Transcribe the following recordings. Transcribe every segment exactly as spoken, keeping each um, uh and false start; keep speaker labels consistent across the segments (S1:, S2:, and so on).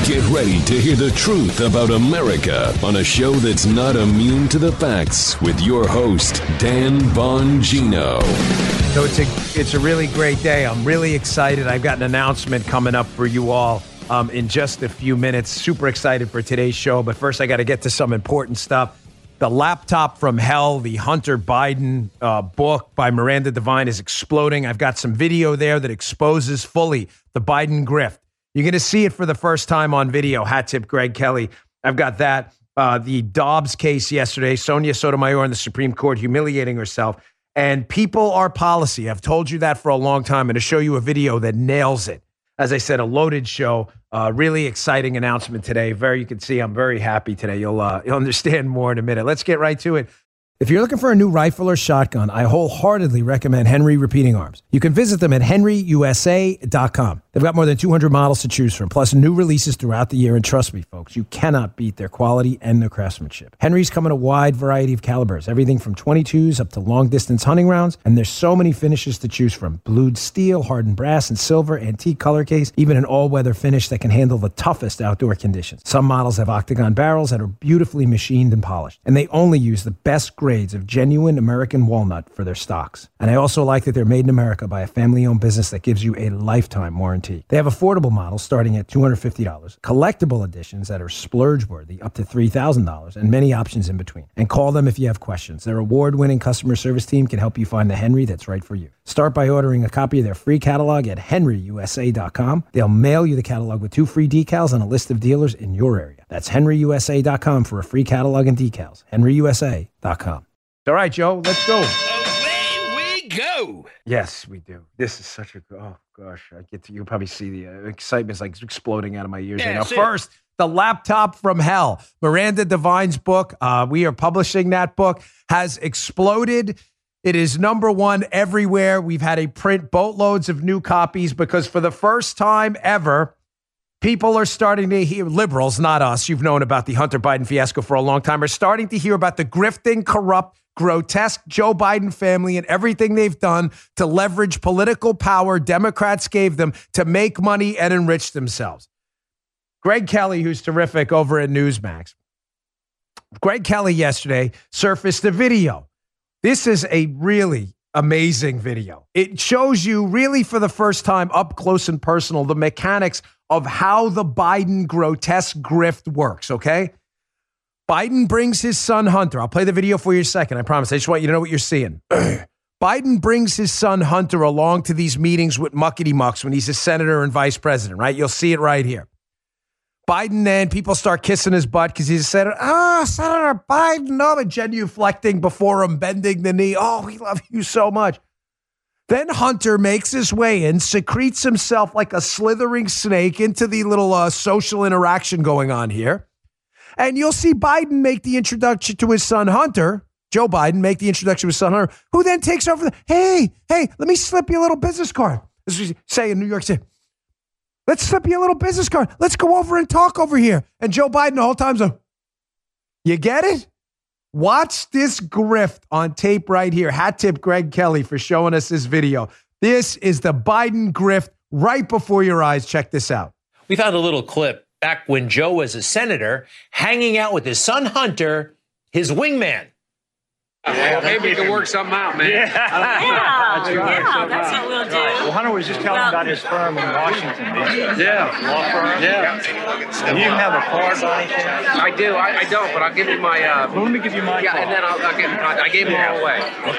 S1: Get ready to hear the truth about America on a show that's not immune to the facts with your host, Dan Bongino.
S2: So it's a, it's a really great day. I'm really excited. I've got an announcement coming up for you all um, in just a few minutes. Super excited for today's show. But first, I got to get to some important stuff. The Laptop from Hell, the Hunter Biden uh, book by Miranda Devine is exploding. I've got some video there that exposes fully the Biden grift. You're going to see it for the first time on video. Hat tip Greg Kelly. I've got that. Uh, the Dobbs case yesterday, Sonia Sotomayor in the Supreme Court humiliating herself. And people are policy. I've told you that for a long time. I'm going to show you a video that nails it. As I said, a loaded show. Uh, really exciting announcement today. Very, you can see I'm very happy today. You'll, uh, you'll understand more in a minute. Let's get right to it. If you're looking for a new rifle or shotgun, I wholeheartedly recommend Henry Repeating Arms. You can visit them at henry u s a dot com. They've got more than two hundred models to choose from, plus new releases throughout the year. And trust me, folks, you cannot beat their quality and their craftsmanship. Henry's come in a wide variety of calibers, everything from twenty-twos up to long-distance hunting rounds. And there's so many finishes to choose from. Blued steel, hardened brass, and silver, antique color case, even an all-weather finish that can handle the toughest outdoor conditions. Some models have octagon barrels that are beautifully machined and polished. And they only use the best grades of genuine American walnut for their stocks. And I also like that they're made in America by a family-owned business that gives you a lifetime warranty. They have affordable models starting at two hundred fifty dollars, collectible editions that are splurge-worthy up to three thousand dollars, and many options in between. And call them if you have questions. Their award-winning customer service team can help you find the Henry that's right for you. Start by ordering a copy of their free catalog at henry u s a dot com. They'll mail you the catalog with two free decals and a list of dealers in your area. That's henry u s a dot com for a free catalog and decals. henry u s a dot com. All right, Joe, let's go.
S3: Away we go.
S2: Yes, we do. This is such a, oh gosh, I get to, you can probably see the uh, excitement's like exploding out of my ears
S3: Yeah,
S2: right now.
S3: see
S2: First, The Laptop from Hell. Miranda Devine's book, uh, we are publishing that book, has exploded. It is number one everywhere. We've had a print boatloads of new copies because for the first time ever, people are starting to hear, liberals, not us, you've known about the Hunter Biden fiasco for a long time, are starting to hear about the grifting, corrupt, grotesque Joe Biden family and everything they've done to leverage political power Democrats gave them to make money and enrich themselves. Greg Kelly, who's terrific over at Newsmax, Greg Kelly yesterday surfaced a video. This is a really amazing video. It shows you really for the first time up close and personal the mechanics of how the Biden grotesque grift works, okay? Biden brings his son Hunter. I'll play the video for you in a second, I promise. I just want you to know what you're seeing. Biden brings his son Hunter along to these meetings with muckety mucks when he's a senator and vice president, right? You'll see it right here. Biden then, people start kissing his butt because he's a senator. Ah, oh, Senator Biden. Oh, and genuflecting before him, bending the knee. Oh, we love you so much. Then Hunter makes his way in, secretes himself like a slithering snake into the little uh, social interaction going on here. And you'll see Biden make the introduction to his son Hunter, Joe Biden make the introduction to his son Hunter, who then takes over the, hey, hey, let me slip you a little business card. As we say in New York City. Let's slip you a little business card. Let's go over and talk over here. And Joe Biden the whole time's like, you get it? Watch this grift on tape right here. Hat tip Greg Kelly for showing us this video. This is the Biden grift right before your eyes. Check this out.
S3: We found a little clip back when Joe was a senator hanging out with his son Hunter, his wingman.
S4: Well, maybe we can work something out, man.
S5: Yeah, yeah, yeah that's what we'll do.
S6: Well, Hunter was just telling
S5: well,
S6: about his firm in Washington, D C
S4: Yeah.
S6: Law firm.
S4: Yeah.
S6: Do you even have a card by any chance?
S4: I do. I, I don't, but I'll give you my. Uh,
S6: Well, let me give you my
S4: yeah,
S6: card.
S4: and then I'll, I'll give. I gave them all away. Okay.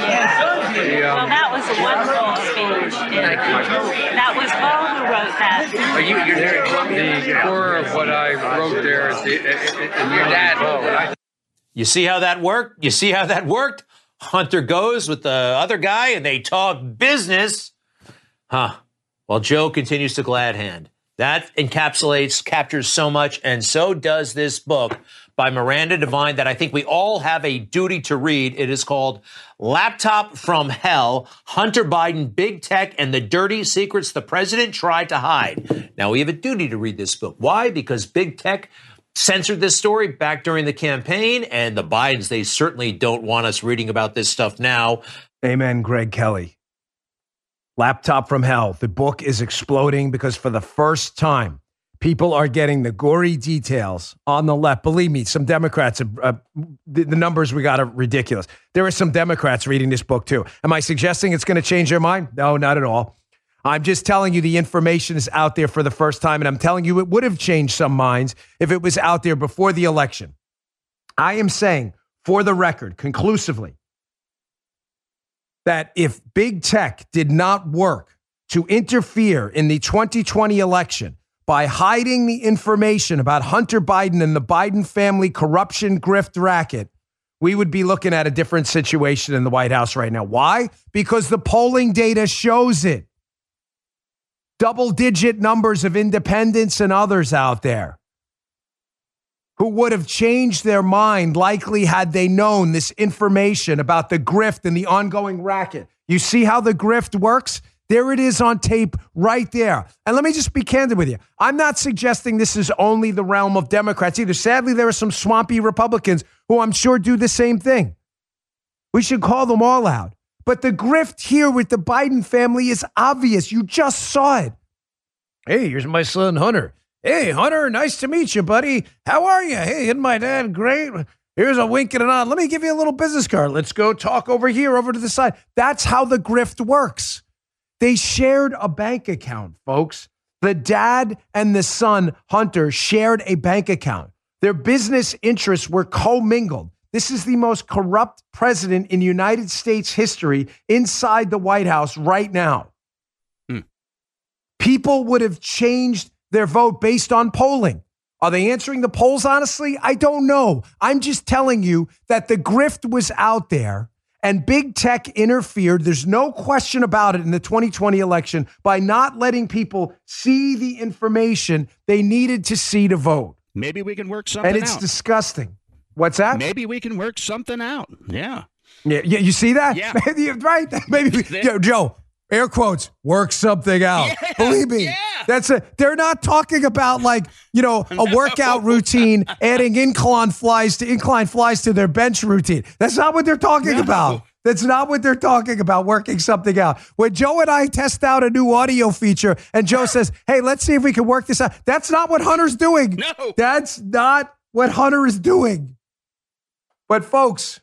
S4: The,
S5: well,
S4: um,
S5: that was a wonderful speech.
S4: Thank you.
S5: That was Bo who wrote that.
S4: Are you, you're there. The core of what I wrote there is the, and your dad. Oh,
S3: You see how that worked? You see how that worked? Hunter goes with the other guy and they talk business. Huh. While Joe continues to glad hand. That encapsulates, captures so much, and so does this book by Miranda Devine that I think we all have a duty to read. It is called Laptop from Hell, Hunter Biden, Big Tech, and the Dirty Secrets the President Tried to Hide. Now, we have a duty to read this book. Why? Because Big Tech censored this story back during the campaign, and the Bidens, they certainly don't want us reading about this stuff now.
S2: Amen, Greg Kelly. Laptop from Hell. The book is exploding because for the first time, People are getting the gory details on the left. Believe me, some Democrats, uh, the, the numbers we got are ridiculous. There are some Democrats reading this book too. Am I suggesting it's going to change their mind? No, not at all. I'm just telling you the information is out there for the first time, and I'm telling you it would have changed some minds if it was out there before the election. I am saying, for the record, conclusively, that if big tech did not work to interfere in the twenty twenty election by hiding the information about Hunter Biden and the Biden family corruption grift racket, we would be looking at a different situation in the White House right now. Why? Because the polling data shows it. Double-digit numbers of independents and others out there who would have changed their mind likely had they known this information about the grift and the ongoing racket. You see how the grift works? There it is on tape right there. And let me just be candid with you. I'm not suggesting this is only the realm of Democrats either. Sadly, there are some swampy Republicans who I'm sure do the same thing. We should call them all out. But the grift here with the Biden family is obvious. You just saw it. Hey, here's my son, Hunter. Hey, Hunter, nice to meet you, buddy. How are you? Hey, isn't my dad great? Here's a wink and a nod. Let me give you a little business card. Let's go talk over here, over to the side. That's how the grift works. They shared a bank account, folks. The dad and the son, Hunter, shared a bank account. Their business interests were commingled. This is the most corrupt president in United States history inside the White House right now. Hmm. People would have changed their vote based on polling. Are they answering the polls honestly? I don't know. I'm just telling you that the grift was out there. And big tech interfered, there's no question about it, in the twenty twenty election by not letting people see the information they needed to see to vote.
S7: Maybe we can work something out.
S2: And it's
S7: out.
S2: disgusting. What's that?
S7: Maybe we can work something out. Yeah.
S2: Yeah, yeah, you see that?
S7: Yeah.
S2: Maybe, right? Maybe, we, Joe, Joe, air quotes, work something out.
S7: Yeah,
S2: Believe me.
S7: Yeah.
S2: That's a, they're not talking about like, you know, a
S7: No.
S2: workout routine, adding incline flies to incline flies to their bench routine. That's not what they're talking
S7: No.
S2: about. That's not what they're talking about, working something out. When Joe and I test out a new audio feature and Joe says, hey, let's see if we can work this out. That's not what Hunter's doing.
S7: No.
S2: That's not what Hunter is doing. But folks,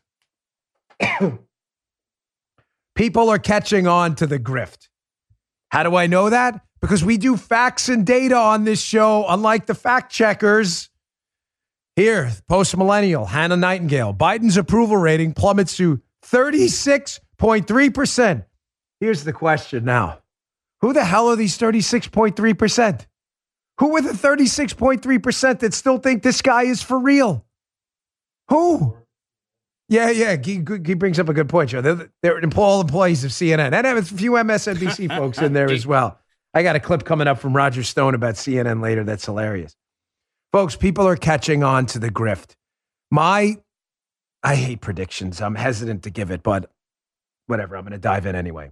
S2: people are catching on to the grift. How do I know that? Because we do facts and data on this show, unlike the fact checkers. Here, post-millennial, Hannah Nightingale. Biden's approval rating plummets to thirty-six point three percent. Here's the question now. Who the hell are these thirty-six point three percent? Who are the thirty-six point three percent that still think this guy is for real? Who? Yeah, yeah, he, he brings up a good point, Joe. They're, they're all employees of C N N. And I have a few M S N B C folks in there as well. I got a clip coming up from Roger Stone about C N N later that's hilarious. Folks, people are catching on to the grift. My, I hate predictions. I'm hesitant to give it, but whatever. I'm going to dive in anyway.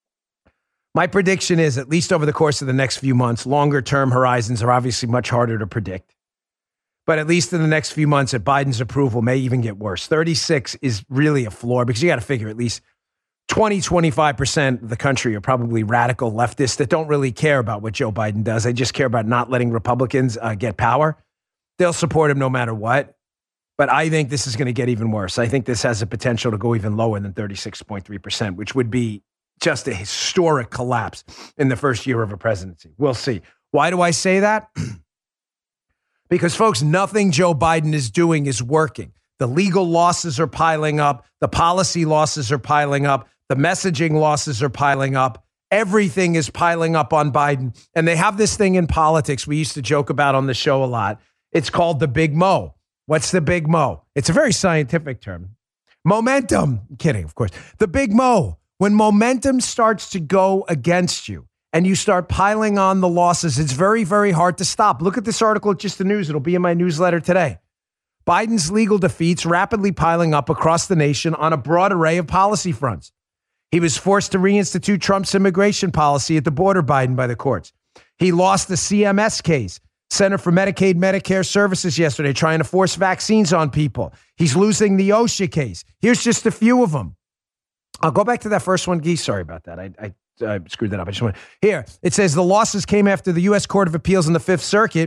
S2: My prediction is, at least over the course of the next few months, longer term horizons are obviously much harder to predict. But at least in the next few months, that Biden's approval may even get worse. thirty-six is really a floor because you got to figure at least twenty, twenty-five percent of the country are probably radical leftists that don't really care about what Joe Biden does. They just care about not letting Republicans uh, get power. They'll support him no matter what. But I think this is going to get even worse. I think this has the potential to go even lower than thirty-six point three percent, which would be just a historic collapse in the first year of a presidency. We'll see. Why do I say that? Because, folks, nothing Joe Biden is doing is working. The legal losses are piling up. The policy losses are piling up. The messaging losses are piling up. Everything is piling up on Biden. And they have this thing in politics we used to joke about on the show a lot. It's called the Big Mo. What's the Big Mo? It's a very scientific term. Momentum. I'm kidding, of course. The Big Mo. When momentum starts to go against you, and you start piling on the losses, it's very, very hard to stop. Look at this article at Just the News. It'll be in my newsletter today. Biden's legal defeats rapidly piling up across the nation on a broad array of policy fronts. He was forced to reinstitute Trump's immigration policy at the border, Biden, by the courts. He lost the C M S case, Center for Medicaid Medicare Services, yesterday, trying to force vaccines on people. He's losing the OSHA case. Here's just a few of them. I'll go back to that first one, Geese. Sorry about that. I, I I screwed that up. I just want here. It says the losses came after the U S Court of Appeals in the Fifth Circuit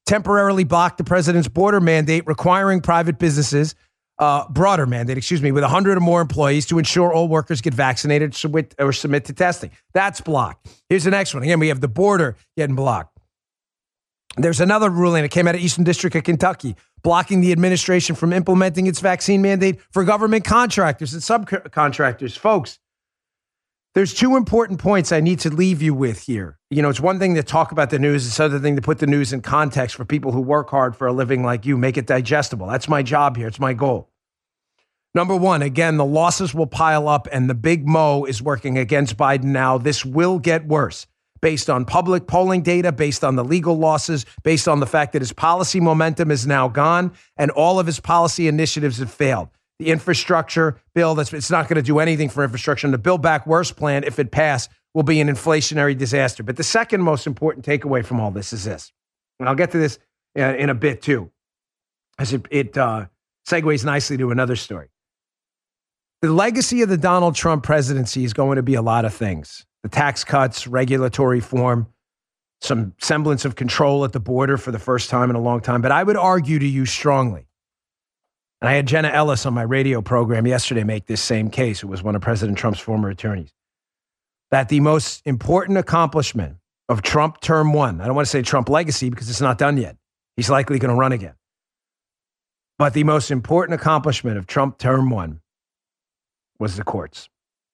S2: temporarily blocked the president's border mandate requiring private businesses, uh, broader mandate, excuse me, with one hundred or more employees to ensure all workers get vaccinated submit, or submit to testing. That's blocked. Here's the next one. Again, we have the border getting blocked. There's another ruling that came out of Eastern District of Kentucky blocking the administration from implementing its vaccine mandate for government contractors and subcontractors. Folks, there's two important points I need to leave you with here. You know, it's one thing to talk about the news. It's another thing to put the news in context for people who work hard for a living like you, make it digestible. That's my job here. It's my goal. Number one, again, the losses will pile up and the big Mo is working against Biden now. This will get worse based on public polling data, based on the legal losses, based on the fact that his policy momentum is now gone and all of his policy initiatives have failed. The infrastructure bill, that's it's not going to do anything for infrastructure. And the Build Back Worse plan, if it passed, will be an inflationary disaster. But the second most important takeaway from all this is this, and I'll get to this in a bit too, as it, it uh, segues nicely to another story. The legacy of the Donald Trump presidency is going to be a lot of things. The tax cuts, regulatory reform, some semblance of control at the border for the first time in a long time. But I would argue to you strongly, and I had Jenna Ellis on my radio program yesterday make this same case, who was one of President Trump's former attorneys, that the most important accomplishment of Trump term one, I don't want to say Trump legacy because it's not done yet. He's likely going to run again. But the most important accomplishment of Trump term one was the courts.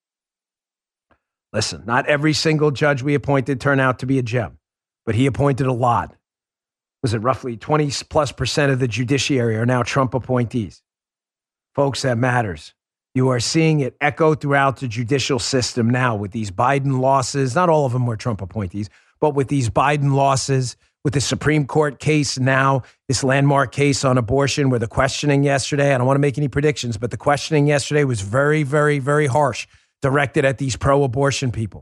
S2: Listen, not every single judge we appointed turned out to be a gem, but he appointed a lot. Was it roughly twenty plus percent of the judiciary are now Trump appointees? Folks, that matters. You are seeing it echo throughout the judicial system now with these Biden losses. Not all of them were Trump appointees, but with these Biden losses, with the Supreme Court case now, this landmark case on abortion where the questioning yesterday, I don't want to make any predictions, but the questioning yesterday was very, very, very harsh, directed at these pro-abortion people.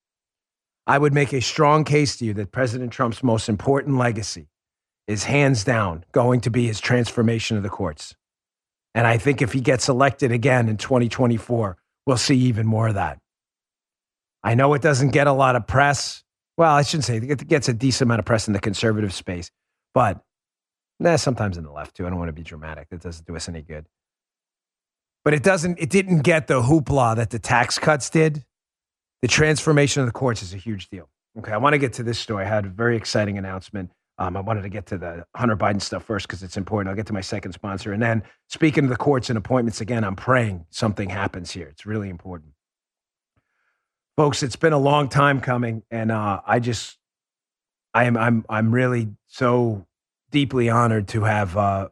S2: I would make a strong case to you that President Trump's most important legacy is hands down going to be his transformation of the courts. And I think if he gets elected again in twenty twenty-four, we'll see even more of that. I know it doesn't get a lot of press. Well, I shouldn't say it gets a decent amount of press in the conservative space, but nah, sometimes in the left too. I don't want to be dramatic. That doesn't do us any good. But it doesn't, it didn't get the hoopla that the tax cuts did. The transformation of the courts is a huge deal. Okay, I want to get to this story. I had a very exciting announcement. Um, I wanted to get to the Hunter Biden stuff first because it's important. I'll get to my second sponsor. And then speaking of the courts and appointments again, I'm praying something happens here. It's really important. Folks, it's been a long time coming. And uh, I just, I am, I'm, I'm really so deeply honored to have, uh,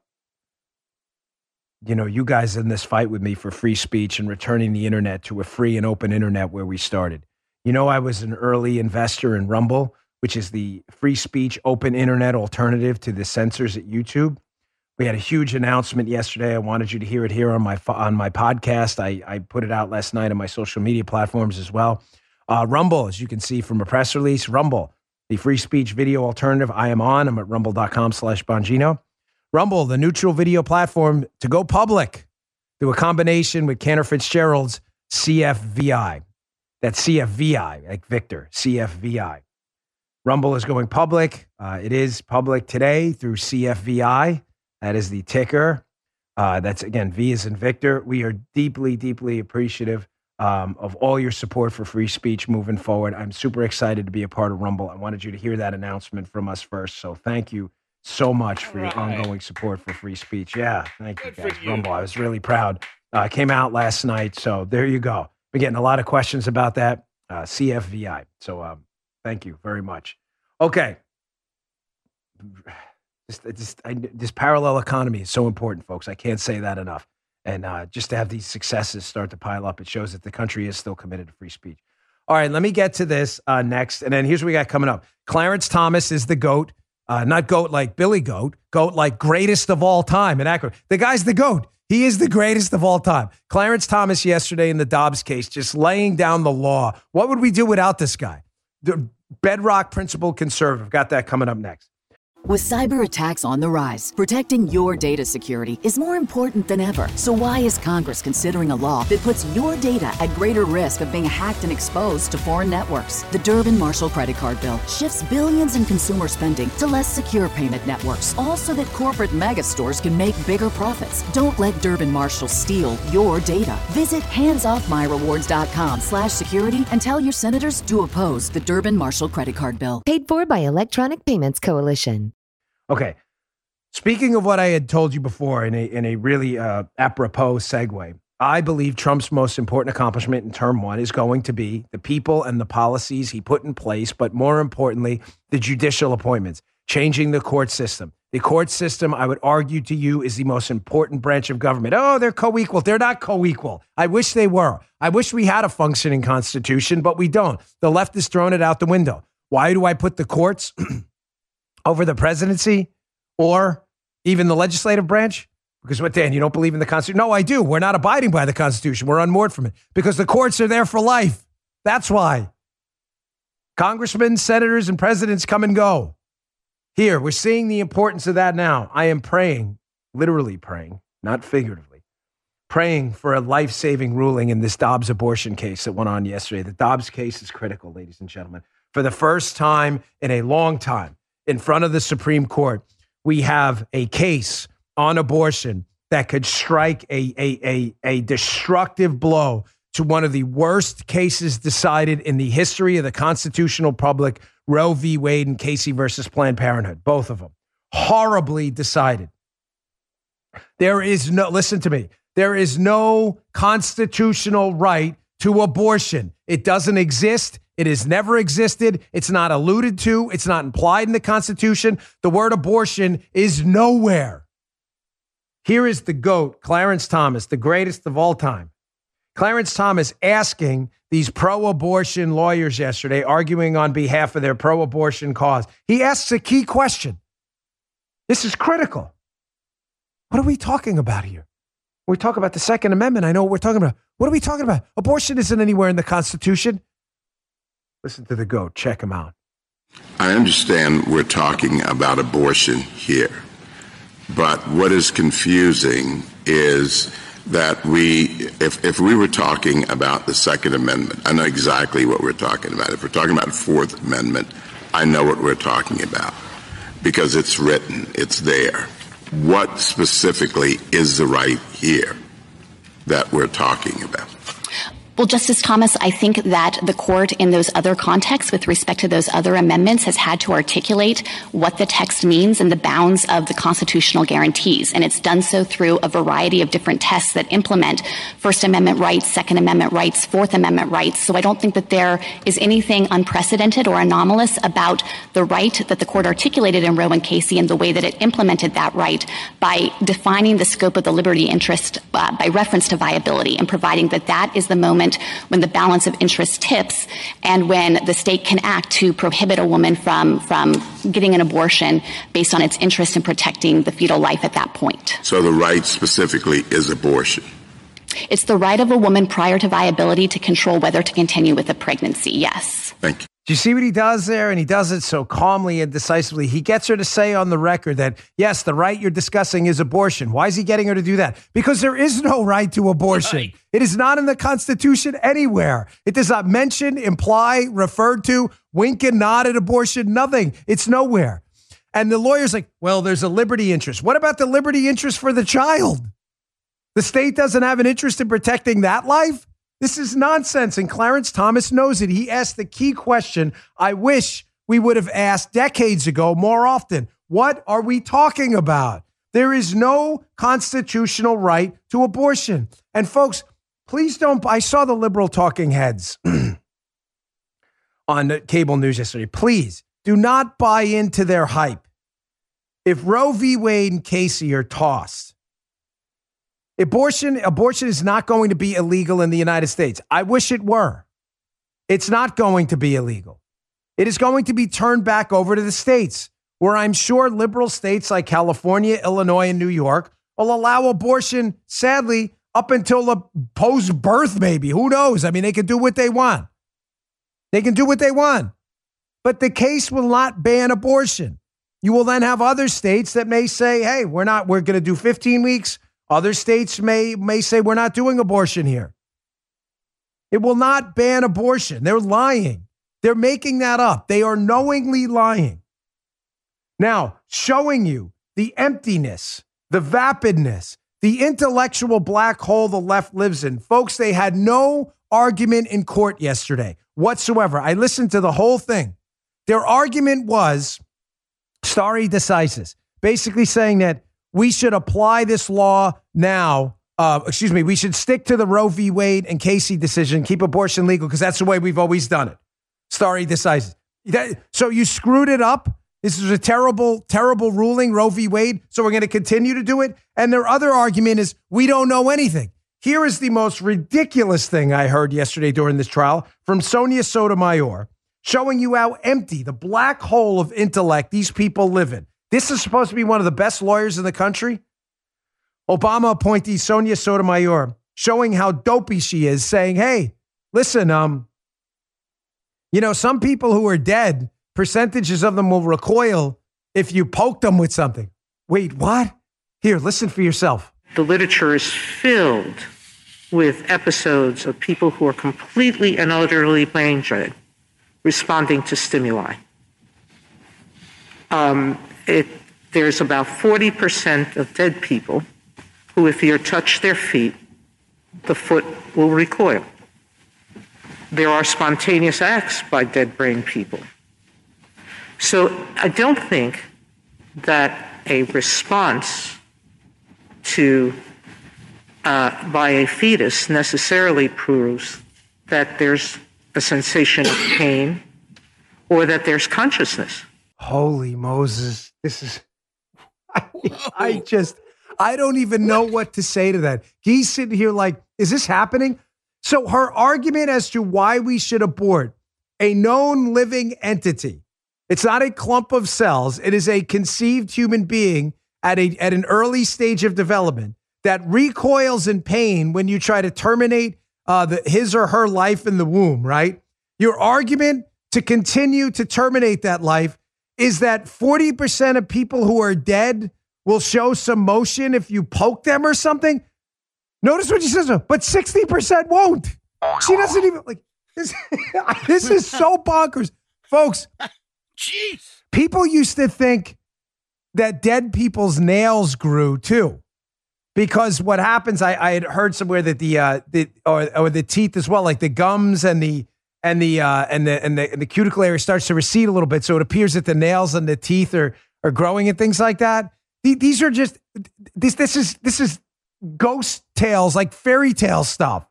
S2: you know, you guys in this fight with me for free speech and returning the internet to a free and open internet where we started. You know, I was an early investor in Rumble, which is the free speech, open internet alternative to the censors at YouTube. We had a huge announcement yesterday. I wanted you to hear it here on my on my podcast. I, I put it out last night on my social media platforms as well. Uh, Rumble, as you can see from a press release, Rumble, the free speech video alternative I am on. I'm at rumble.com slash Bongino. Rumble, the neutral video platform to go public through a combination with Cantor Fitzgerald's C F V I. That's C F V I, like Victor, C F V I. Rumble is going public. Uh, it is public today through C F V I. That is the ticker. Uh, that's, again, V is in Victor. We are deeply, deeply appreciative um, of all your support for free speech moving forward. I'm super excited to be a part of Rumble. I wanted you to hear that announcement from us first. So thank you so much for your right. ongoing support for free speech. Yeah, thank Good you guys. You. Rumble, I was really proud. Uh, came out last night. So there you go. We're getting a lot of questions about that. Uh, C F V I. So um, thank you very much. Okay. Just, just, I, this parallel economy is so important, folks. I can't say that enough. And uh, just to have these successes start to pile up, it shows that the country is still committed to free speech. All right, let me get to this uh, next. And then here's what we got coming up. Clarence Thomas is the GOAT. Uh, not GOAT like Billy Goat. GOAT like greatest of all time. And accurate. The guy's the GOAT. He is the greatest of all time. Clarence Thomas yesterday in the Dobbs case, just laying down the law. What would we do without this guy? The bedrock principle conservative. Got that coming up next.
S8: With cyber attacks on the rise, protecting your data security is more important than ever. So why is Congress considering a law that puts your data at greater risk of being hacked and exposed to foreign networks? The Durbin-Marshall credit card bill shifts billions in consumer spending to less secure payment networks, all so that corporate mega stores can make bigger profits. Don't let Durbin-Marshall steal your data. Visit handsoffmyrewards.com slash security and tell your senators to oppose the Durbin-Marshall credit card bill.
S9: Paid for by Electronic Payments Coalition.
S2: Okay. Speaking of what I had told you before in a in a really uh, apropos segue, I believe Trump's most important accomplishment in term one is going to be the people and the policies he put in place, but more importantly, the judicial appointments, changing the court system. The court system, I would argue to you, is the most important branch of government. Oh, they're co-equal. They're not co-equal. I wish they were. I wish we had a functioning constitution, but we don't. The left has thrown it out the window. Why do I put the courts over the presidency or even the legislative branch? Because what, Dan, you don't believe in the Constitution? No, I do. We're not abiding by the Constitution. We're unmoored from it because the courts are there for life. That's why. Congressmen, senators, and presidents come and go. Here, we're seeing the importance of that now. I am praying, literally praying, not figuratively, praying for a life-saving ruling in this Dobbs abortion case that went on yesterday. The Dobbs case is critical, ladies and gentlemen. For the first time in a long time, in front of the Supreme Court, we have a case on abortion that could strike a, a, a, a destructive blow to one of the worst cases decided in the history of the constitutional public, Roe v. Wade and Casey versus Planned Parenthood, both of them. Horribly decided. There is no, listen to me, there is no constitutional right to abortion. It doesn't exist. It has never existed. It's not alluded to. It's not implied in the Constitution. The word abortion is nowhere. Here is the GOAT, Clarence Thomas, the greatest of all time. Clarence Thomas asking these pro-abortion lawyers yesterday, arguing on behalf of their pro-abortion cause. He asks a key question. This is critical. What are we talking about here? We talk about the Second Amendment. I know what we're talking about. What are we talking about? Abortion isn't anywhere in the Constitution. Listen to the GOAT. Check him out.
S10: I understand we're talking about abortion here, but what is confusing is that we, if, if we were talking about the Second Amendment, I know exactly what we're talking about. If we're talking about the Fourth Amendment, I know what we're talking about because it's written, it's there. What specifically is the right here that we're talking about?
S11: Well, Justice Thomas, I think that the court in those other contexts with respect to those other amendments has had to articulate what the text means and the bounds of the constitutional guarantees. And it's done so through a variety of different tests that implement First Amendment rights, Second Amendment rights, Fourth Amendment rights. So I don't think that there is anything unprecedented or anomalous about the right that the court articulated in Roe and Casey and the way that it implemented that right by defining the scope of the liberty interest uh, by reference to viability and providing that that is the moment when the balance of interest tips and when the state can act to prohibit a woman from, from getting an abortion based on its interest in protecting the fetal life at that point.
S10: So the right specifically is abortion.
S11: It's the right of a woman prior to viability to control whether to continue with a pregnancy, yes.
S10: Thank you.
S2: Do you see what he does there? And he does it so calmly and decisively. He gets her to say on the record that, yes, the right you're discussing is abortion. Why is he getting her to do that? Because there is no right to abortion. Right. It is not in the Constitution anywhere. It does not mention, imply, refer to, wink and nod at abortion, nothing. It's nowhere. And the lawyer's like, well, there's a liberty interest. What about the liberty interest for the child? The state doesn't have an interest in protecting that life? This is nonsense, and Clarence Thomas knows it. He asked the key question I wish we would have asked decades ago more often. What are we talking about? There is no constitutional right to abortion. And folks, please don't, I saw the liberal talking heads on cable news yesterday. Please do not buy into their hype. If Roe v. Wade and Casey are tossed, Abortion, abortion is not going to be illegal in the United States. I wish it were. It's not going to be illegal. It is going to be turned back over to the states, where I'm sure liberal states like California, Illinois, and New York will allow abortion, sadly, up until the post-birth maybe. Who knows? I mean, they can do what they want. They can do what they want. But the case will not ban abortion. You will then have other states that may say, hey, we're not, we're going to do fifteen weeks. Other states may, may say we're not doing abortion here. It will not ban abortion. They're lying. They're making that up. They are knowingly lying. Now, showing you the emptiness, the vapidness, the intellectual black hole the left lives in. Folks, they had no argument in court yesterday whatsoever. I listened to the whole thing. Their argument was stare decisis, basically saying that we should apply this law now. Uh, excuse me, we should stick to the Roe v. Wade and Casey decision, keep abortion legal, because that's the way we've always done it. Stare decisis. That, so you screwed it up. This is a terrible, terrible ruling, Roe v. Wade, so we're going to continue to do it. And their other argument is we don't know anything. Here is the most ridiculous thing I heard yesterday during this trial from Sonia Sotomayor, showing you how empty the black hole of intellect these people live in. This is supposed to be one of the best lawyers in the country. Obama appointee Sonia Sotomayor showing how dopey she is, saying, hey, listen, um, you know, some people who are dead, percentages of them will recoil if you poke them with something. Wait, what? Here, listen for yourself.
S12: The literature is filled with episodes of people who are completely and utterly brain dead, responding to stimuli. Um, it, there's about forty percent of dead people who, if you touch their feet, the foot will recoil. There are spontaneous acts by dead brain people. So I don't think that a response to uh, by a fetus necessarily proves that there's a sensation of pain or that there's consciousness.
S2: Holy Moses. This is, I, I just, I don't even know what to say to that. He's sitting here like, is this happening? So her argument as to why we should abort a known living entity, it's not a clump of cells. It is a conceived human being at a at an early stage of development that recoils in pain when you try to terminate uh, the, his or her life in the womb, right? Your argument to continue to terminate that life is that forty percent of people who are dead will show some motion if you poke them or something. Notice what she says, but sixty percent won't. She doesn't even, like, this, this is so bonkers. Folks,
S7: jeez.
S2: People used to think that dead people's nails grew too. Because what happens, I, I had heard somewhere that the uh, the or, or the teeth as well, like the gums and the and the uh, and the and the and the cuticle area starts to recede a little bit, so it appears that the nails and the teeth are are growing and things like that. These are just this this is this is ghost tales, like fairy tale stuff.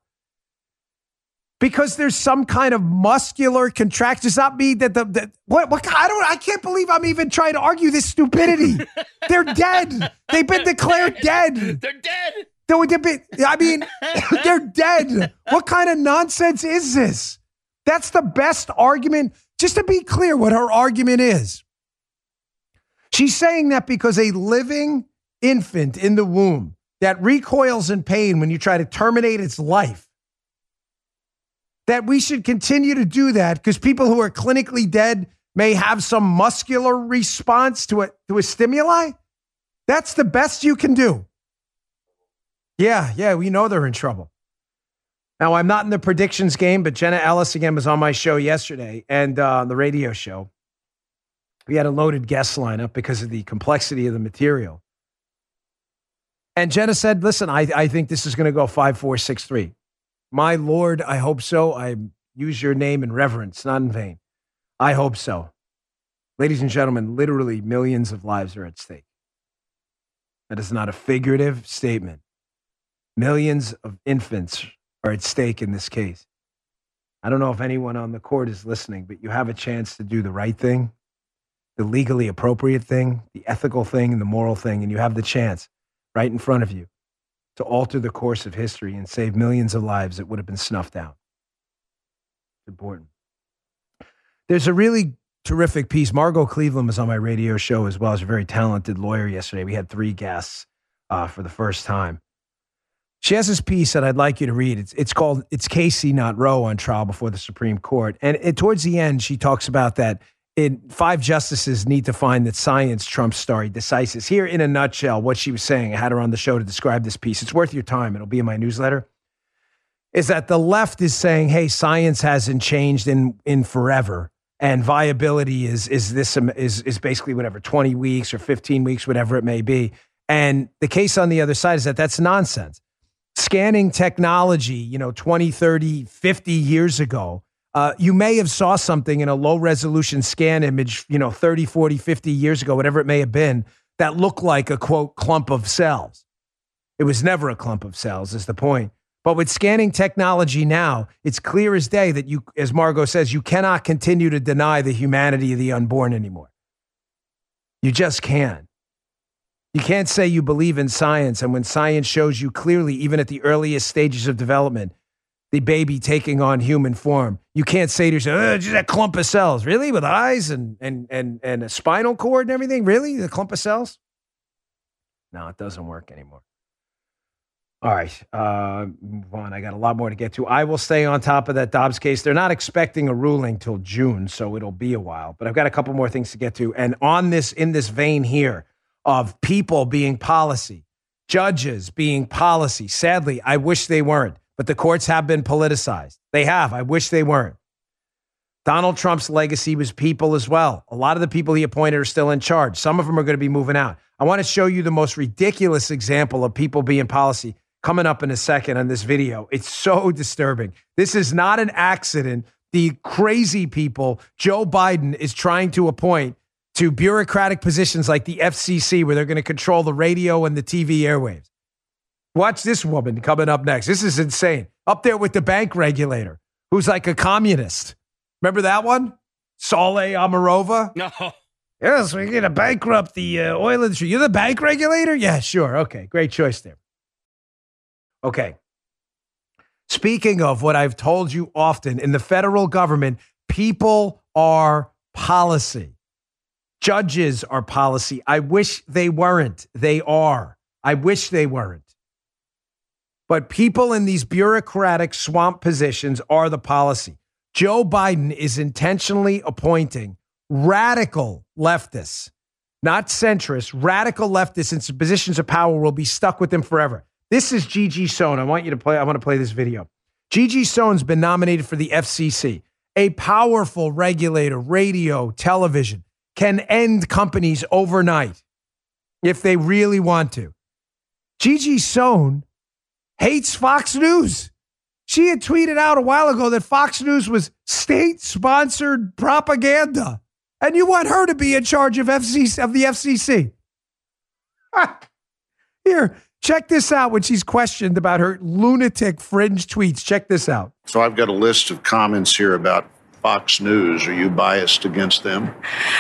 S2: Because there's some kind of muscular contraction. Does that mean that the, the what what I don't I can't believe I'm even trying to argue this stupidity. They're dead. They've been declared dead.
S7: They're dead.
S2: They would be, I mean, they're dead. What kind of nonsense is this? That's the best argument. Just to be clear what her argument is. She's saying that because a living infant in the womb that recoils in pain when you try to terminate its life, that we should continue to do that because people who are clinically dead may have some muscular response to a, to a stimuli. That's the best you can do. Yeah, yeah, we know they're in trouble. Now, I'm not in the predictions game, but Jenna Ellis, again, was on my show yesterday and uh, the radio show. We had a loaded guest lineup because of the complexity of the material. And Jenna said, listen, I, I think this is going to go five, four, six, three. My Lord, I hope so. I use your name in reverence, not in vain. I hope so. Ladies and gentlemen, literally millions of lives are at stake. That is not a figurative statement. Millions of infants are at stake in this case. I don't know if anyone on the court is listening, but you have a chance to do the right thing, the legally appropriate thing, the ethical thing, and the moral thing, and you have the chance right in front of you to alter the course of history and save millions of lives that would have been snuffed out. It's important. There's a really terrific piece. Margot Cleveland was on my radio show as well as a very talented lawyer yesterday. We had three guests uh, for the first time. She has this piece that I'd like you to read. It's it's called It's Casey, Not Roe on Trial Before the Supreme Court. And it, towards the end, she talks about that it, five justices need to find that science trumps stare decisis. Here, in a nutshell, what she was saying, I had her on the show to describe this piece. It's worth your time. It'll be in my newsletter. Is that the left is saying, hey, science hasn't changed in, in forever. And viability is is this is is basically whatever, twenty weeks or fifteen weeks, whatever it may be. And the case on the other side is that that's nonsense. Scanning technology, you know, twenty, thirty, fifty years ago, uh, you may have saw something in a low resolution scan image, you know, thirty, forty, fifty years ago, whatever it may have been, that looked like a, quote, clump of cells. It was never a clump of cells is the point. But with scanning technology now, it's clear as day that you, as Margot says, you cannot continue to deny the humanity of the unborn anymore. You just can't. You can't say you believe in science, and when science shows you clearly, even at the earliest stages of development, the baby taking on human form, you can't say to yourself, oh, just a clump of cells. Really? With eyes and, and, and, and a spinal cord and everything? Really? The clump of cells? No, it doesn't work anymore. All right, uh, move on. I got a lot more to get to. I will stay on top of that Dobbs case. They're not expecting a ruling till June, so it'll be a while. But I've got a couple more things to get to. And on this, in this vein here of people being policy, judges being policy, sadly, I wish they weren't. But the courts have been politicized. They have. I wish they weren't. Donald Trump's legacy was people as well. A lot of the people he appointed are still in charge. Some of them are going to be moving out. I want to show you the most ridiculous example of people being policy coming up in a second on this video. It's so disturbing. This is not an accident. The crazy people Joe Biden is trying to appoint to bureaucratic positions like the F C C, where they're going to control the radio and the T V airwaves. Watch this woman coming up next. This is insane. Up there with the bank regulator, who's like a communist. Remember that one? Saleh Amarova?
S7: No.
S2: Yes, we're going to bankrupt the uh, oil industry. You're the bank regulator? Yeah, sure. Okay, great choice there. Okay. Speaking of what I've told you often, in the federal government, people are policy. Judges are policy. I wish they weren't. They are. I wish they weren't. But people in these bureaucratic swamp positions are the policy. Joe Biden is intentionally appointing radical leftists, not centrists, radical leftists into positions of power will be stuck with them forever. This is Gigi Sohn. I want you to play. I want to play this video. Gigi Sohn's been nominated for the F C C, a powerful regulator, radio, television, can end companies overnight if they really want to. Gigi Sohn hates Fox News. She had tweeted out a while ago that Fox News was state-sponsored propaganda, and you want her to be in charge of F C C of the F C C. Here. Check this out when she's questioned about her lunatic fringe tweets. Check this out.
S13: So I've got a list of comments here about Fox News. Are you biased against them?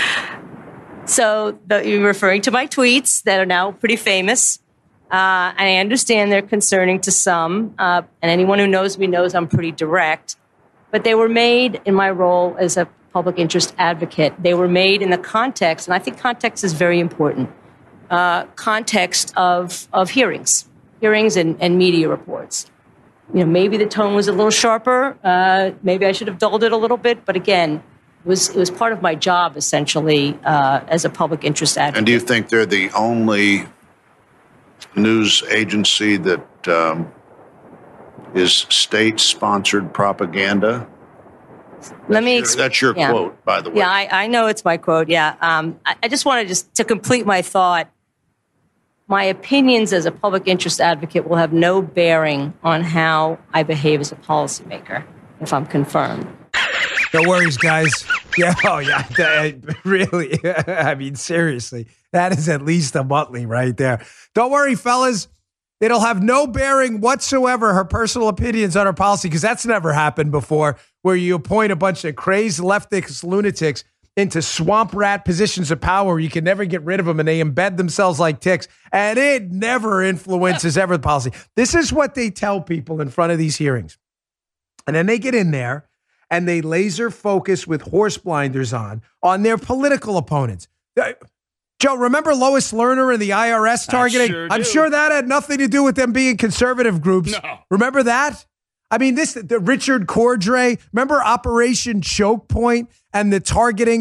S5: So the, you're referring to my tweets that are now pretty famous. Uh, and I understand they're concerning to some. Uh, and anyone who knows me knows I'm pretty direct. But they were made in my role as a public interest advocate. They were made in the context, and I think context is very important. Uh, context of of hearings, hearings and, and media reports. You know, maybe the tone was a little sharper. Uh, maybe I should have dulled it a little bit. But again, it was it was part of my job essentially uh, as a public interest advocate.
S13: And do you think they're the only news agency that um, is state-sponsored propaganda?
S5: Let me.
S13: That's your, that's your
S5: yeah.
S13: quote, by the way.
S5: Yeah, I, I know it's my quote. Yeah, um, I, I just wanted just to complete my thought. My opinions as a public interest advocate will have no bearing on how I behave as a policymaker if I'm confirmed.
S2: No worries, guys. Yeah, oh yeah, that, really. I mean, seriously, that is at least a Muttley right there. Don't worry, fellas. It'll have no bearing whatsoever, her personal opinions on her policy, because that's never happened before, where you appoint a bunch of crazed leftist lunatics into swamp rat positions of power. You can never get rid of them, and they embed themselves like ticks, and it never influences ever the policy. This is what they tell people in front of these hearings. And then they get in there, and they laser focus with horse blinders on, on their political opponents. Joe, remember Lois Lerner and the I R S targeting?
S7: Sure
S2: I'm sure that had nothing to do with them being conservative groups.
S7: No.
S2: Remember that? I mean, this, the Richard Cordray, remember Operation Choke Point and the targeting of,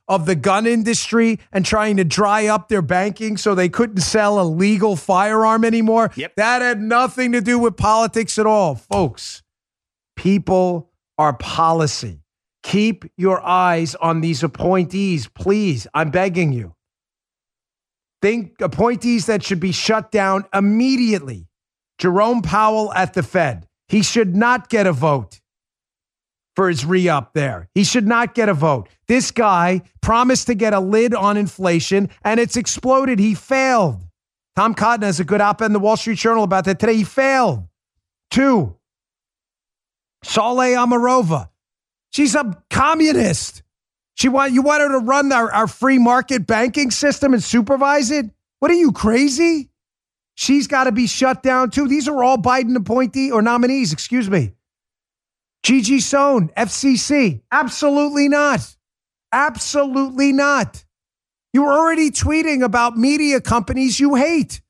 S2: of the gun industry and trying to dry up their banking so they couldn't sell a legal firearm anymore.
S3: Yep.
S2: That had nothing to do with politics at all. Folks, people are policy. Keep your eyes on these appointees, please. I'm begging you. Think appointees that should be shut down immediately. Jerome Powell at the Fed. He should not get a vote for his re-up there. He should not get a vote. This guy promised to get a lid on inflation, and it's exploded. He failed. Tom Cotton has a good op-ed in the Wall Street Journal about that today. He failed. Two, Saleh Amarova. She's a communist. She want you want her to run our, our free market banking system and supervise it? What are you, crazy? She's got to be shut down too. These are all Biden appointee or nominees, excuse me. Gigi Sohn, F C C. Absolutely not. Absolutely not. You were already tweeting about media companies you hate.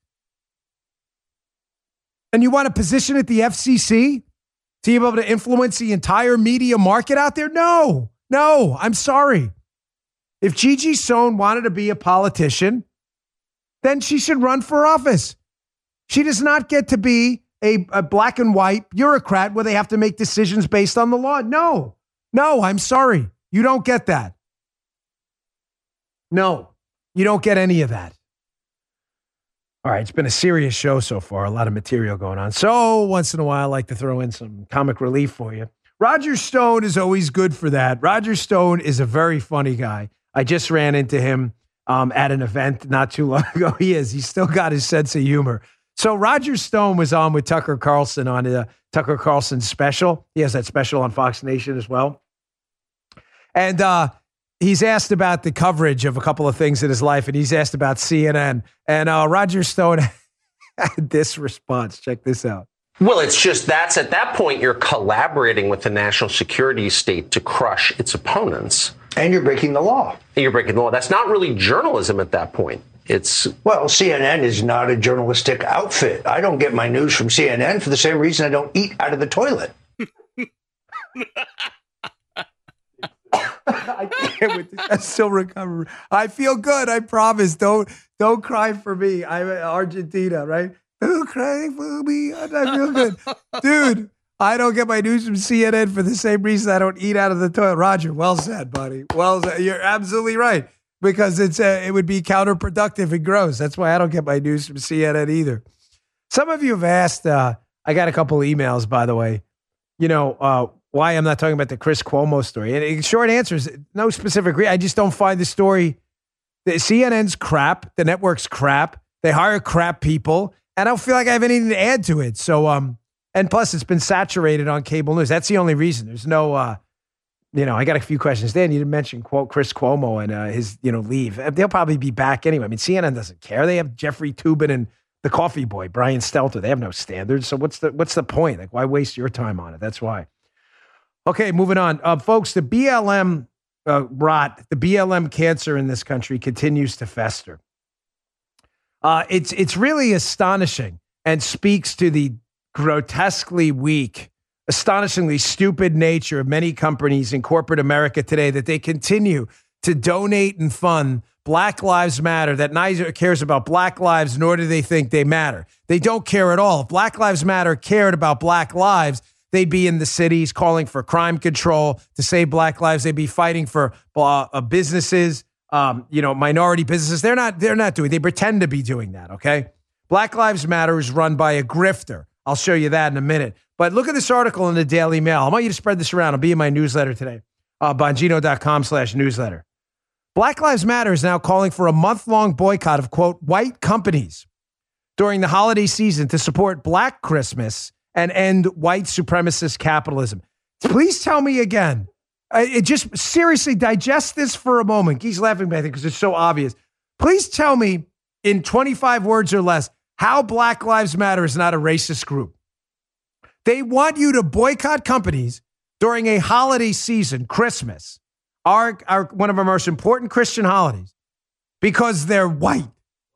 S2: And you want to position at the F C C to be able to influence the entire media market out there? No, no, I'm sorry. If Gigi Sohn wanted to be a politician, then she should run for office. She does not get to be a, a black and white bureaucrat where they have to make decisions based on the law. No, no, I'm sorry. You don't get that. No, you don't get any of that. All right, it's been a serious show so far, a lot of material going on. So once in a while, I like to throw in some comic relief for you. Roger Stone is always good for that. Roger Stone is a very funny guy. I just ran into him um, at an event not too long ago. He is. He's still got his sense of humor. So Roger Stone was on with Tucker Carlson on uh, Tucker Carlson's special. He has that special on Fox Nation as well. And uh, he's asked about the coverage of a couple of things in his life, and he's asked about C N N. And uh, Roger Stone had this response. Check this out.
S14: Well, it's just that's at that point you're collaborating with the national security state to crush its opponents.
S15: And you're breaking the law.
S14: And you're breaking the law. That's not really journalism at that point. It's
S15: well, C N N is not a journalistic outfit. I don't get my news from C N N for the same reason I don't eat out of the toilet.
S2: I can't with this. I'm still recovering. I feel good. I promise. Don't don't cry for me. I'm in Argentina, right? Don't cry for me. I feel good, dude. I don't get my news from C N N for the same reason I don't eat out of the toilet. Roger, well said, buddy. Well said. You're absolutely right. Because it's uh, it would be counterproductive and gross. That's why I don't get my news from C N N either. Some of you have asked, uh, I got a couple of emails, by the way, you know, uh, why I'm not talking about the Chris Cuomo story. And the short answer is no specific reason. I just don't find the story. The C N N's crap. The network's crap. They hire crap people. And I don't feel like I have anything to add to it. So, um, and plus it's been saturated on cable news. That's the only reason. There's no, uh, You know, I got a few questions. Dan, you didn't mention quote Chris Cuomo and uh, his, you know, leave. They'll probably be back anyway. I mean, C N N doesn't care. They have Jeffrey Toobin and the coffee boy, Brian Stelter. They have no standards. So what's the what's the point? Like, why waste your time on it? That's why. Okay, moving on. Uh, folks, the B L M uh, rot, the B L M cancer in this country continues to fester. Uh, it's it's really astonishing and speaks to the grotesquely weak, astonishingly stupid nature of many companies in corporate America today, that they continue to donate and fund Black Lives Matter, that neither cares about Black lives, nor do they think they matter. They don't care at all. If Black Lives Matter cared about Black lives, they'd be in the cities calling for crime control to save Black lives. They'd be fighting for uh, businesses, um, you know, minority businesses. They're not, they're not doing, they pretend to be doing that, okay? Black Lives Matter is run by a grifter. I'll show you that in a minute. But look at this article in the Daily Mail. I want you to spread this around. It'll be in my newsletter today, uh, Bongino.com slash newsletter. Black Lives Matter is now calling for a month-long boycott of, quote, white companies during the holiday season to support Black Christmas and end white supremacist capitalism. Please tell me again. I, it just seriously digest this for a moment. He's laughing at it because it's so obvious. Please tell me in twenty-five words or less how Black Lives Matter is not a racist group. They want you to boycott companies during a holiday season, Christmas, our, our one of our most important Christian holidays, because they're white.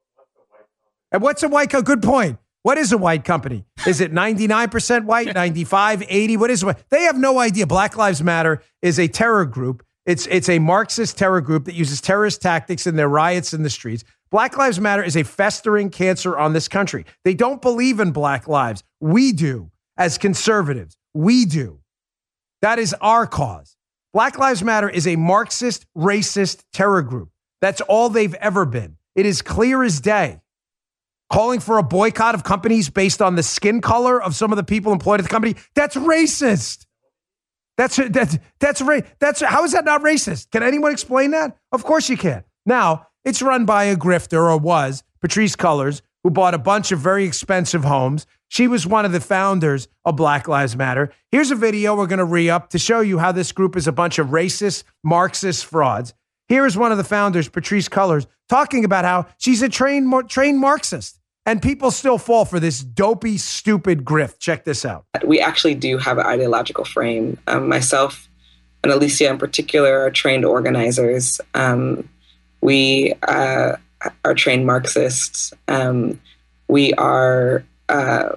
S2: And what's a white company? Good point. What is a white company? Is it ninety-nine percent white, ninety-five, eighty? What is it? They have no idea. Black Lives Matter is a terror group, It's it's a Marxist terror group that uses terrorist tactics in their riots in the streets. Black Lives Matter is a festering cancer on this country. They don't believe in black lives. We do, as conservatives. We do. That is our cause. Black Lives Matter is a Marxist, racist terror group. That's all they've ever been. It is clear as day. Calling for a boycott of companies based on the skin color of some of the people employed at the company, that's racist. That's that's that's that's how is that not racist? Can anyone explain that? Of course you can. Now, it's run by a grifter, or was, Patrisse Cullors, who bought a bunch of very expensive homes. She was one of the founders of Black Lives Matter. Here's a video we're going to re-up to show you how this group is a bunch of racist, Marxist frauds. Here is one of the founders, Patrisse Cullors, talking about how she's a trained, trained Marxist. And people still fall for this dopey, stupid grift. Check this out.
S16: We actually do have an ideological frame. Um, myself and Alicia in particular are trained organizers. Um, we uh, are trained Marxists. Um, we are uh,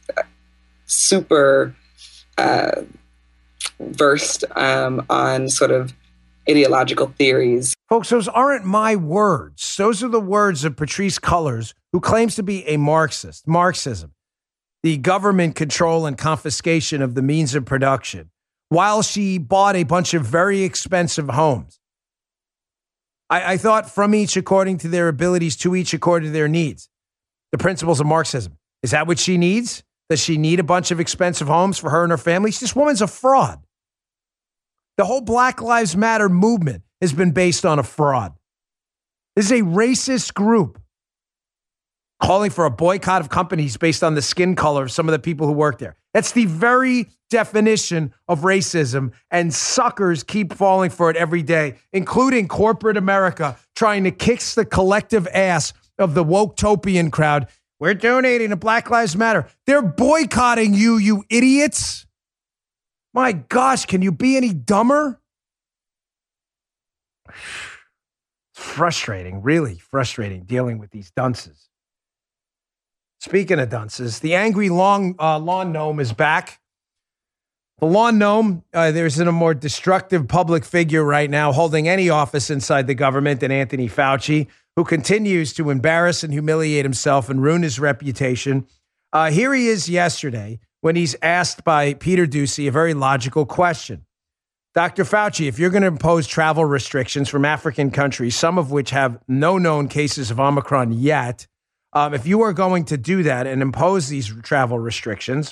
S16: super uh, versed um, on sort of ideological theories.
S2: Folks, those aren't my words. Those are the words of Patrisse Cullors, who claims to be a Marxist. Marxism, the government control and confiscation of the means of production, while she bought a bunch of very expensive homes. I, I thought from each according to their abilities, to each according to their needs. The principles of Marxism. Is that what she needs? Does she need a bunch of expensive homes for her and her family? This woman's a fraud. The whole Black Lives Matter movement has been based on a fraud. This is a racist group calling for a boycott of companies based on the skin color of some of the people who work there. That's the very definition of racism, and suckers keep falling for it every day, including corporate America trying to kick the collective ass of the woke-topian crowd. We're donating to Black Lives Matter. They're boycotting you, you idiots. My gosh, can you be any dumber? It's frustrating, really frustrating dealing with these dunces. Speaking of dunces, the angry long, uh, lawn gnome is back. The lawn gnome, uh, there's a more destructive public figure right now holding any office inside the government than Anthony Fauci, who continues to embarrass and humiliate himself and ruin his reputation. Uh, here he is yesterday when he's asked by Peter Doocy a very logical question. Doctor Fauci, if you're going to impose travel restrictions from African countries, some of which have no known cases of Omicron yet, um, if you are going to do that and impose these travel restrictions,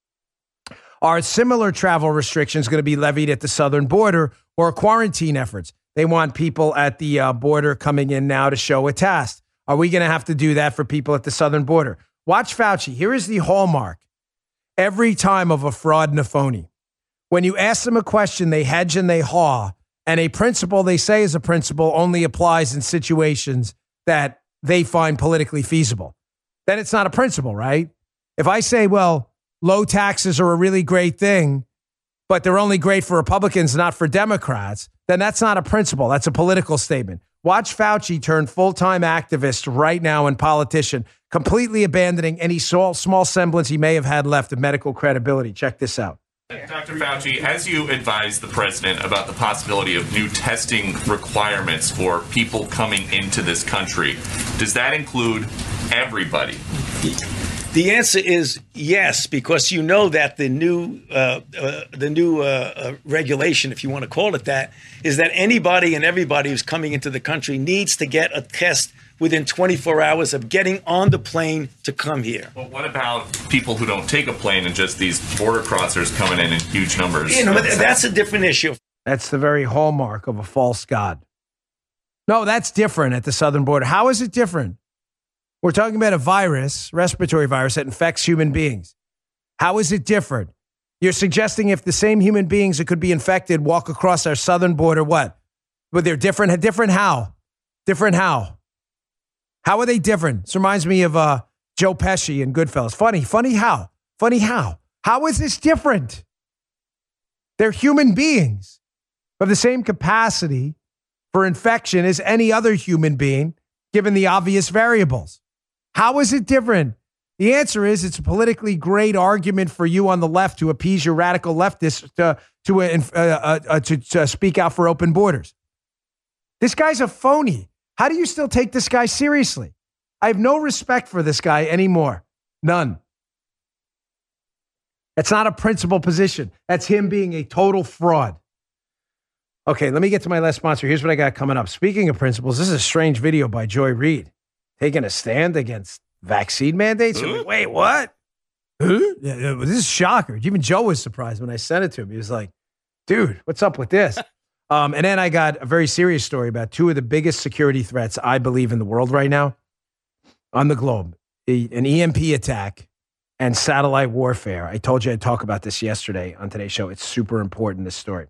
S2: are similar travel restrictions going to be levied at the southern border or quarantine efforts? They want people at the uh, border coming in now to show a test. Are we going to have to do that for people at the southern border? Watch Fauci. Here is the hallmark every time of a fraud and a phony. When you ask them a question, they hedge and they haw, and a principle they say is a principle only applies in situations that they find politically feasible. Then it's not a principle, right? If I say, well, low taxes are a really great thing, but they're only great for Republicans, not for Democrats, then that's not a principle. That's a political statement. Watch Fauci turn full-time activist right now and politician, completely abandoning any small, small semblance he may have had left of medical credibility. Check this out.
S17: Doctor Fauci, as you advised the president about the possibility of new testing requirements for people coming into this country, does that include everybody?
S7: The answer is yes, because you know that the new uh, uh, the new uh, uh, regulation, if you want to call it that, is that anybody and everybody who's coming into the country needs to get a test within twenty-four hours of getting on the plane to come here.
S17: Well, what about people who don't take a plane and just these border crossers coming in in huge numbers?
S7: You know, that's a different issue.
S2: That's the very hallmark of a false god. No, that's different at the southern border. How is it different? We're talking about a virus, respiratory virus, that infects human beings. How is it different? You're suggesting if the same human beings that could be infected walk across our southern border, what? But they're different. Different how? Different how? How are they different? This reminds me of uh, Joe Pesci in Goodfellas. Funny, funny how? Funny how? How is this different? They're human beings of the same capacity for infection as any other human being, given the obvious variables. How is it different? The answer is it's a politically great argument for you on the left to appease your radical leftists to, to, uh, uh, uh, to, to speak out for open borders. This guy's a phony. How do you still take this guy seriously? I have no respect for this guy anymore. None. That's not a principled position. That's him being a total fraud. Okay, let me get to my last sponsor. Here's what I got coming up. Speaking of principles, this is a strange video by Joy Reid taking a stand against vaccine mandates. Like, wait, what? Huh? Yeah, yeah, this is shocker. Even Joe was surprised when I sent it to him. He was like, dude, what's up with this? um, and then I got a very serious story about two of the biggest security threats I believe in the world right now on the globe. A, an E M P attack and satellite warfare. I told you I'd talk about this yesterday on today's show. It's super important, this story.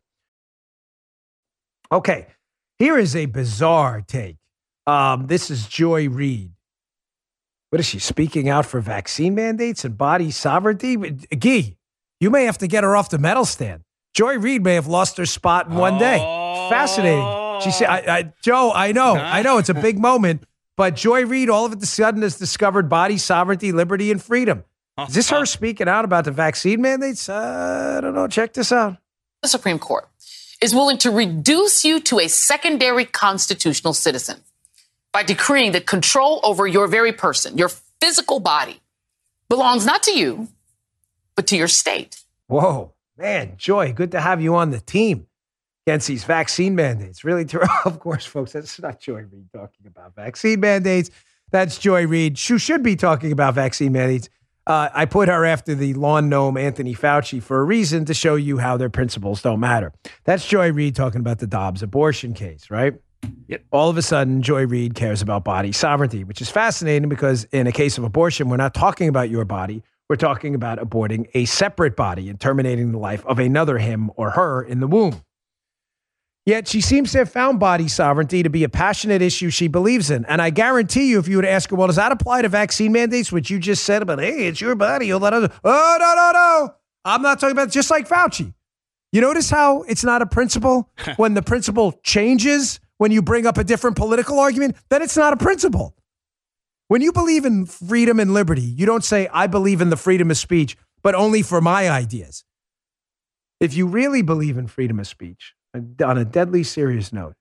S2: Okay, here is a bizarre take. Um, this is Joy Reid. What is she, speaking out for vaccine mandates and body sovereignty? Gee, you may have to get her off the medal stand. Joy Reid may have lost her spot in one day. Fascinating. She said, I, I, Joe, I know, I know it's a big moment, but Joy Reid all of a sudden has discovered body sovereignty, liberty, and freedom. Is this her speaking out about the vaccine mandates? Uh, I don't know. Check this out.
S18: The Supreme Court is willing to reduce you to a secondary constitutional citizen by decreeing that control over your very person, your physical body, belongs not to you, but to your state.
S2: Whoa, man, Joy, good to have you on the team against these vaccine mandates. Really, of course, folks, that's not Joy Reid talking about vaccine mandates. That's Joy Reid. She should be talking about vaccine mandates. Uh, I put her after the lawn gnome Anthony Fauci for a reason, to show you how their principles don't matter. That's Joy Reid talking about the Dobbs abortion case, right? Yep. All of a sudden, Joy Reid cares about body sovereignty, which is fascinating because in a case of abortion, we're not talking about your body. We're talking about aborting a separate body and terminating the life of another him or her in the womb. Yet she seems to have found body sovereignty to be a passionate issue she believes in. And I guarantee you, if you were to ask her, well, does that apply to vaccine mandates, which you just said about, hey, it's your body, you'll let others. Oh, no, no, no. I'm not talking about it, just like Fauci. You notice how it's not a principle? When the principle changes, when you bring up a different political argument, then it's not a principle. When you believe in freedom and liberty, you don't say, I believe in the freedom of speech, but only for my ideas. If you really believe in freedom of speech, on a deadly serious note,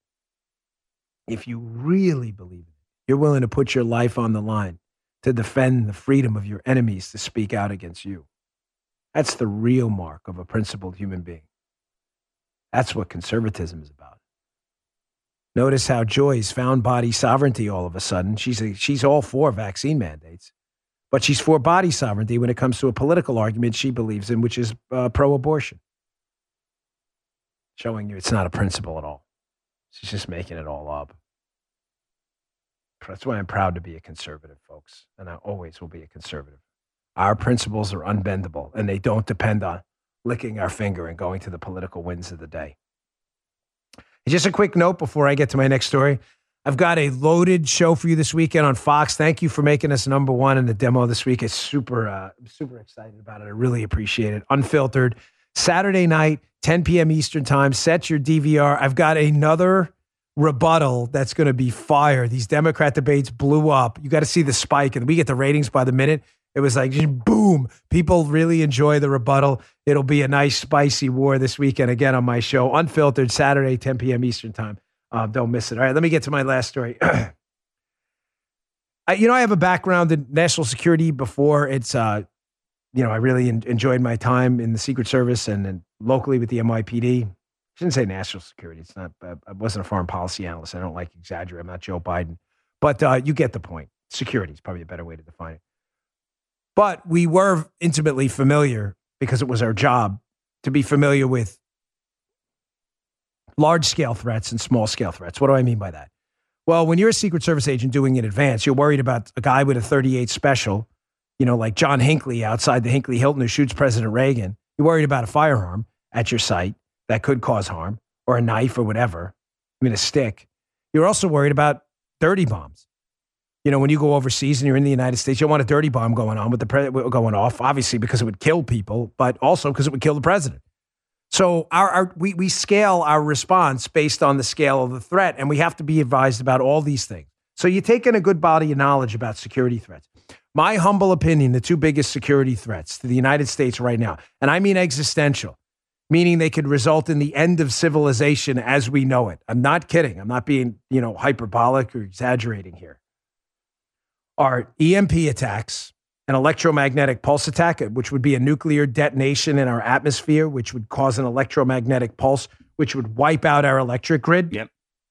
S2: if you really believe it, you're willing to put your life on the line to defend the freedom of your enemies to speak out against you. That's the real mark of a principled human being. That's what conservatism is about. Notice how Joy's found body sovereignty all of a sudden. She's, a, she's all for vaccine mandates, but she's for body sovereignty when it comes to a political argument she believes in, which is uh, pro-abortion. Showing you it's not a principle at all. She's just making it all up. That's why I'm proud to be a conservative, folks. And I always will be a conservative. Our principles are unbendable, and they don't depend on licking our finger and going to the political winds of the day. And just a quick note before I get to my next story. I've got a loaded show for you this weekend on Fox. Thank you for making us number one in the demo this week. It's super, uh, I'm super excited about it. I really appreciate it. Unfiltered. Saturday night, ten p.m. Eastern time. Set your D V R. I've got another rebuttal that's going to be fire. These Democrat debates blew up. You got to see the spike, and we get the ratings by the minute. It was like, just boom. People really enjoy the rebuttal. It'll be a nice, spicy war this weekend, again, on my show. Unfiltered, Saturday, ten p.m. Eastern time. Uh, don't miss it. All right, let me get to my last story. I, you know, I have a background in national security before. It's, uh, you know, I really en- enjoyed my time in the Secret Service and, and locally with the N Y P D. I shouldn't say national security. It's not, uh, I wasn't a foreign policy analyst. I don't like to exaggerate. I'm not Joe Biden. But uh, you get the point. Security is probably a better way to define it. But we were intimately familiar, because it was our job, to be familiar with large-scale threats and small-scale threats. What do I mean by that? Well, when you're a Secret Service agent doing in advance, you're worried about a guy with a thirty-eight special, you know, like John Hinckley outside the Hinckley Hilton who shoots President Reagan. You're worried about a firearm at your site that could cause harm, or a knife or whatever. I mean, a stick. You're also worried about dirty bombs. You know, when you go overseas and you're in the United States, you don't want a dirty bomb going on with the pre- going off, obviously because it would kill people, but also because it would kill the president. So our, our we we scale our response based on the scale of the threat, and we have to be advised about all these things. So you take in a good body of knowledge about security threats. my humble opinion, the two biggest security threats to the United States right now, and I mean existential, meaning they could result in the end of civilization as we know it. I'm not kidding. I'm not being, you know, hyperbolic or exaggerating here. Are E M P attacks, an electromagnetic pulse attack, which would be a nuclear detonation in our atmosphere, which would cause an electromagnetic pulse, which would wipe out our electric grid.
S3: Yep.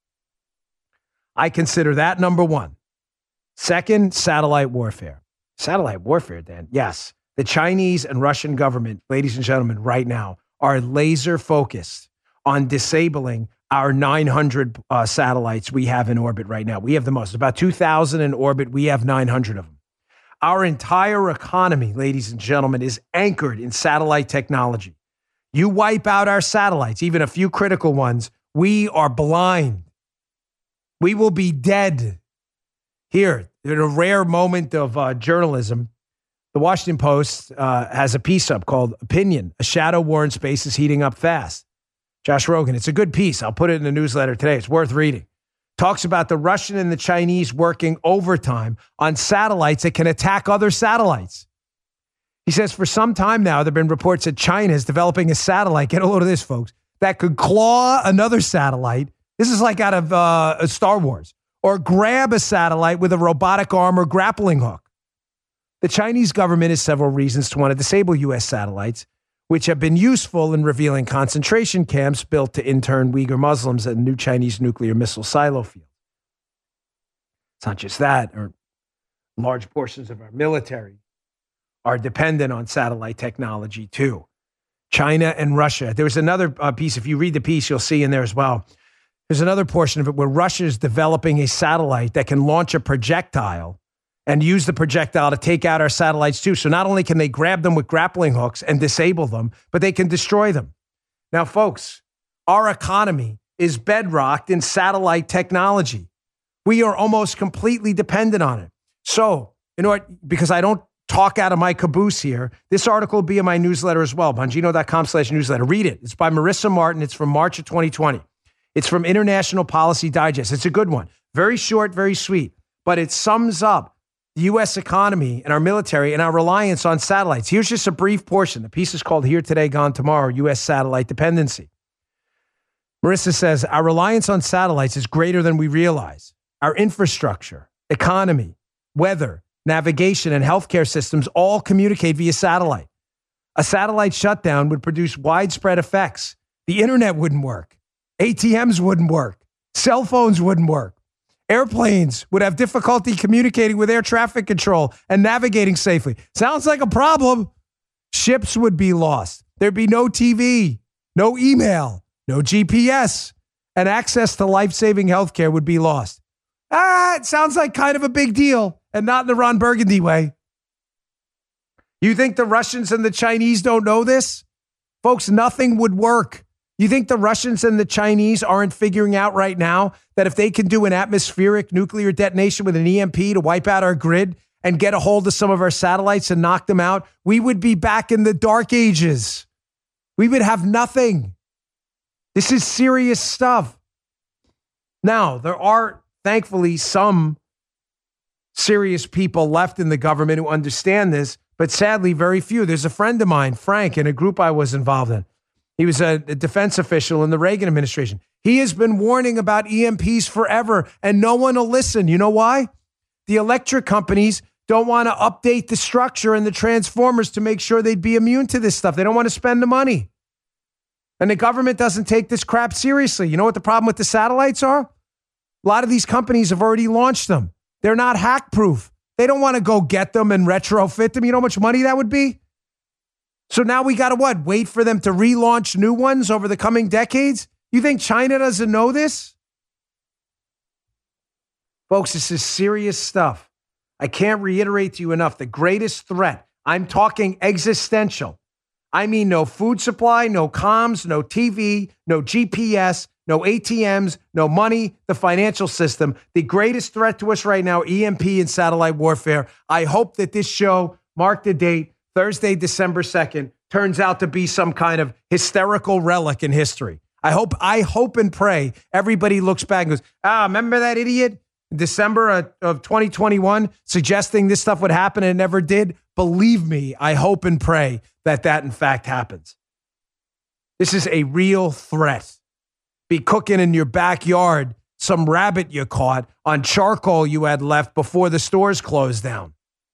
S2: I consider that number one. Second, satellite warfare. Satellite warfare, Dan. Yes. The Chinese and Russian government, ladies and gentlemen, right now are laser focused on disabling our nine hundred uh, satellites we have in orbit right now. We have the most, about two thousand in orbit. We have nine hundred of them. Our entire economy, ladies and gentlemen, is anchored in satellite technology. You wipe out our satellites, even a few critical ones, we are blind. We will be dead. Here, in a rare moment of uh, journalism, the Washington Post uh, has a piece up called Opinion, A Shadow War in Space is Heating Up Fast. Josh Rogan, it's a good piece. I'll put it in the newsletter today. It's worth reading. Talks about the Russian and the Chinese working overtime on satellites that can attack other satellites. He says for some time now, there have been reports that China is developing a satellite, get a load of this, folks, that could claw another satellite. This is like out of uh, Star Wars. Or grab a satellite with a robotic arm or grappling hook. The Chinese government has several reasons to want to disable U S satellites, which have been useful in revealing concentration camps built to intern Uyghur Muslims at a new Chinese nuclear missile silo field. It's not just that, or large portions of our military are dependent on satellite technology too. China and Russia. There was another uh, piece, if you read the piece, you'll see in there as well. There's another portion of it where Russia is developing a satellite that can launch a projectile and use the projectile to take out our satellites too. So not only can they grab them with grappling hooks and disable them, but they can destroy them. Now, folks, our economy is bedrocked in satellite technology. We are almost completely dependent on it. So, you know what? Because I don't talk out of my caboose here, this article will be in my newsletter as well, bongino.com slash newsletter. Read it. It's by Marissa Martin. It's from March of twenty twenty. It's from International Policy Digest. It's a good one. Very short, very sweet. But it sums up the U S economy and our military and our reliance on satellites. Here's just a brief portion. The piece is called Here Today, Gone Tomorrow, U S Satellite Dependency. Marissa says, our reliance on satellites is greater than we realize. Our infrastructure, economy, weather, navigation, and healthcare systems all communicate via satellite. A satellite shutdown would produce widespread effects. The internet wouldn't work. A T Ms wouldn't work. Cell phones wouldn't work. Airplanes would have difficulty communicating with air traffic control and navigating safely. Sounds like a problem. Ships would be lost. There'd be no T V, no email, no G P S, and access to life-saving healthcare would be lost. Ah, it sounds like kind of a big deal, and not in the Ron Burgundy way. You think the Russians and the Chinese don't know this? Folks, nothing would work. You think the Russians and the Chinese aren't figuring out right now that if they can do an atmospheric nuclear detonation with an E M P to wipe out our grid and get a hold of some of our satellites and knock them out, we would be back in the dark ages. We would have nothing. This is serious stuff. Now, there are, thankfully, some serious people left in the government who understand this, but sadly, very few. There's a friend of mine, Frank, in a group I was involved in. He was a defense official in the Reagan administration. He has been warning about E M Ps forever, and no one will listen. You know why? The electric companies don't want to update the structure and the transformers to make sure they'd be immune to this stuff. They don't want to spend the money. And the government doesn't take this crap seriously. You know what the problem with the satellites are? A lot of these companies have already launched them. They're not hack-proof. They don't want to go get them and retrofit them. You know how much money that would be? So now we got to what? Wait for them to relaunch new ones over the coming decades? You think China doesn't know this? Folks, this is serious stuff. I can't reiterate to you enough. The greatest threat, I'm talking existential. I mean, no food supply, no comms, no T V, no G P S, no A T Ms, no money, the financial system. The greatest threat to us right now, E M P and satellite warfare. I hope that this show, mark the date, Thursday, December second, turns out to be some kind of hysterical relic in history. I hope, I hope and pray everybody looks back and goes, ah, remember that idiot? December of, of twenty twenty-one, suggesting this stuff would happen and it never did. Believe me, I hope and pray that that in fact happens. This is a real threat. Be cooking in your backyard some rabbit you caught on charcoal you had left before the stores closed down.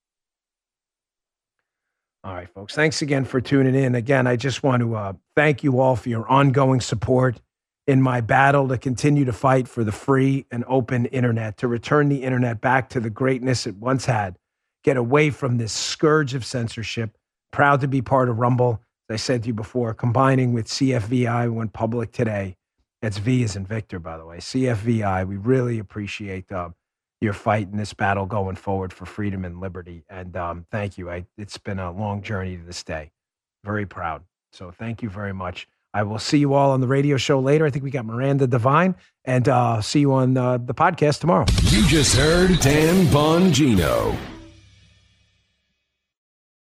S2: All right, folks, thanks again for tuning in. Again, I just want to uh, thank you all for your ongoing support in my battle to continue to fight for the free and open internet, to return the internet back to the greatness it once had, get away from this scourge of censorship. Proud to be part of Rumble. As I said to you before, combining with C F V I, we went public today. That's V as in Victor, by the way. C F V I, we really appreciate uh, your fight in this battle going forward for freedom and liberty. And um, thank you. I, it's been a long journey to this day. Very proud. So thank you very much. I will see you all on the radio show later. I think we got Miranda Devine, and uh, see you on uh, the podcast tomorrow.
S1: You just heard Dan Bongino.